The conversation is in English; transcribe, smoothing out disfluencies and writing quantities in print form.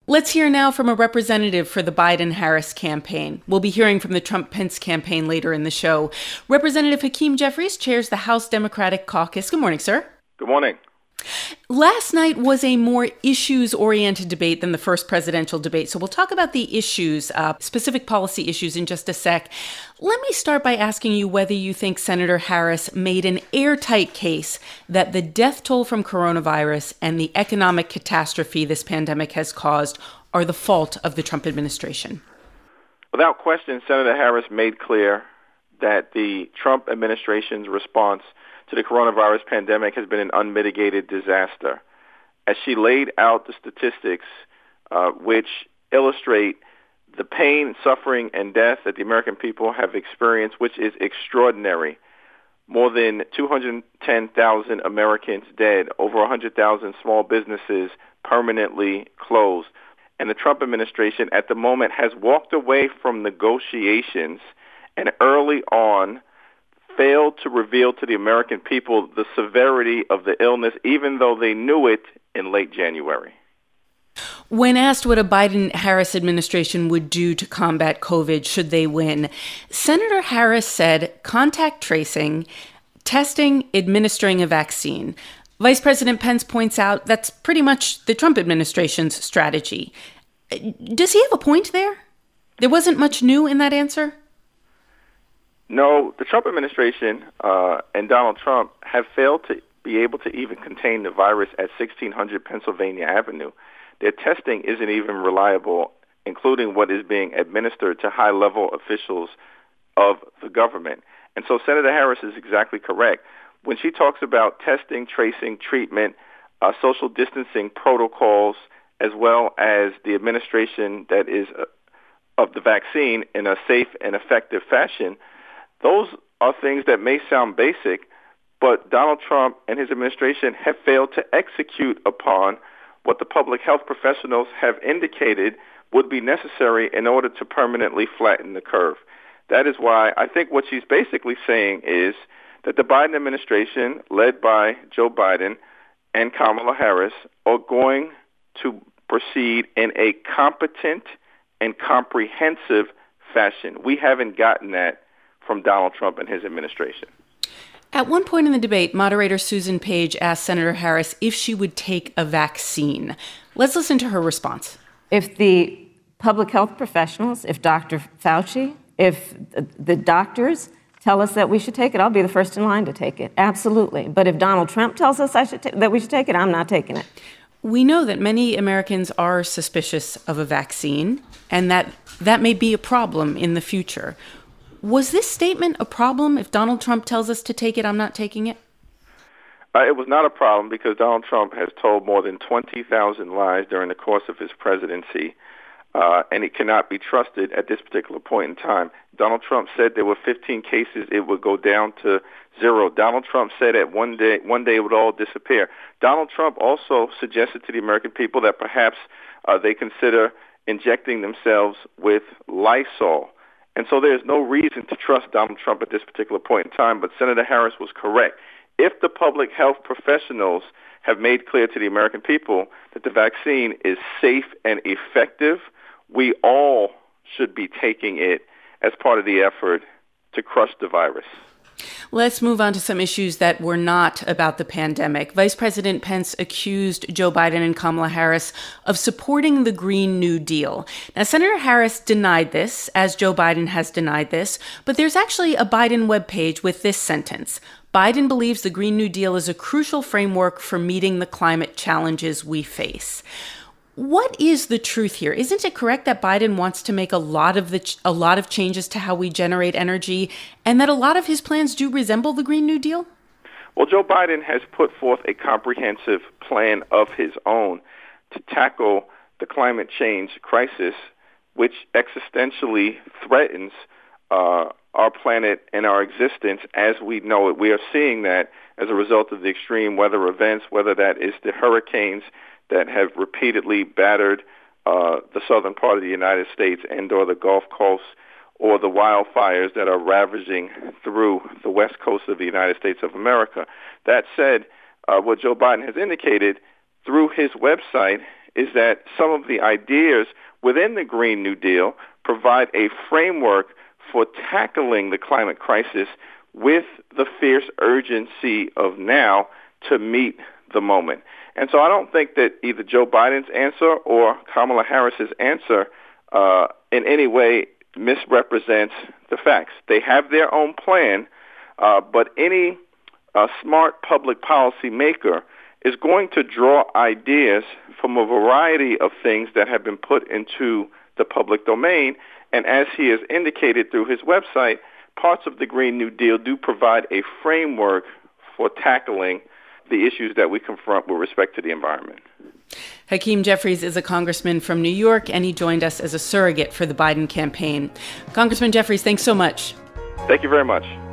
Let's hear now from a representative for the Biden-Harris campaign. We'll be hearing from the Trump-Pence campaign later in the show. Representative Hakeem Jeffries chairs the House Democratic Caucus. Good morning, sir. Good morning. Last night was a more issues-oriented debate than the first presidential debate, so we'll talk about the issues, specific policy issues in just a sec. Let me start by asking you whether you think Senator Harris made an airtight case that the death toll from coronavirus and the economic catastrophe this pandemic has caused are the fault of the Trump administration. Without question, Senator Harris made clear that the Trump administration's response to the coronavirus pandemic has been an unmitigated disaster. As she laid out the statistics which illustrate the pain, suffering, and death that the American people have experienced, which is extraordinary. More than 210,000 Americans dead, over 100,000 small businesses permanently closed. And the Trump administration at the moment has walked away from negotiations and early on failed to reveal to the American people the severity of the illness, even though they knew it in late January. When asked what a Biden-Harris administration would do to combat COVID should they win, Senator Harris said contact tracing, testing, administering a vaccine. Vice President Pence points out that's pretty much the Trump administration's strategy. Does he have a point there? There wasn't much new in that answer? No, the Trump administration and Donald Trump have failed to be able to even contain the virus at 1600 Pennsylvania Avenue. Their testing isn't even reliable, including what is being administered to high-level officials of the government. And so Senator Harris is exactly correct. When she talks about testing, tracing, treatment, social distancing protocols, as well as the administration that is of the vaccine in a safe and effective fashion, those are things that may sound basic, but Donald Trump and his administration have failed to execute upon what the public health professionals have indicated would be necessary in order to permanently flatten the curve. That is why I think what she's basically saying is that the Biden administration, led by Joe Biden and Kamala Harris, are going to proceed in a competent and comprehensive fashion. We haven't gotten that from Donald Trump and his administration. At one point in the debate, moderator Susan Page asked Senator Harris if she would take a vaccine. Let's listen to her response. If the public health professionals, if Dr. Fauci, if the doctors tell us that we should take it, I'll be the first in line to take it. Absolutely. But if Donald Trump tells us that we should take it, I'm not taking it. We know that many Americans are suspicious of a vaccine and that may be a problem in the future. Was this statement a problem? If Donald Trump tells us to take it, I'm not taking it? It was not a problem because Donald Trump has told more than 20,000 lies during the course of his presidency, and he cannot be trusted at this particular point in time. Donald Trump said there were 15 cases, it would go down to 0. Donald Trump said that one day it would all disappear. Donald Trump also suggested to the American people that perhaps they consider injecting themselves with Lysol. And so there's no reason to trust Donald Trump at this particular point in time, but Senator Harris was correct. If the public health professionals have made clear to the American people that the vaccine is safe and effective, we all should be taking it as part of the effort to crush the virus. Let's move on to some issues that were not about the pandemic. Vice President Pence accused Joe Biden and Kamala Harris of supporting the Green New Deal. Now, Senator Harris denied this, as Joe Biden has denied this, but there's actually a Biden webpage with this sentence. Biden believes the Green New Deal is a crucial framework for meeting the climate challenges we face. What is the truth here? Isn't it correct that Biden wants to make a lot of changes to how we generate energy, and that a lot of his plans do resemble the Green New Deal? Well, Joe Biden has put forth a comprehensive plan of his own to tackle the climate change crisis, which existentially threatens our planet and our existence as we know it. We are seeing that as a result of the extreme weather events, whether that is the hurricanes that have repeatedly battered the southern part of the United States and or the Gulf Coast, or the wildfires that are ravaging through the west coast of the United States of America. That said, what Joe Biden has indicated through his website is that some of the ideas within the Green New Deal provide a framework for tackling the climate crisis with the fierce urgency of now to meet the moment. And so I don't think that either Joe Biden's answer or Kamala Harris's answer in any way misrepresents the facts. They have their own plan, but any smart public policy maker is going to draw ideas from a variety of things that have been put into the public domain. And as he has indicated through his website, parts of the Green New Deal do provide a framework for tackling the issues that we confront with respect to the environment. Hakeem Jeffries is a congressman from New York, and he joined us as a surrogate for the Biden campaign. Congressman Jeffries, thanks so much. Thank you very much.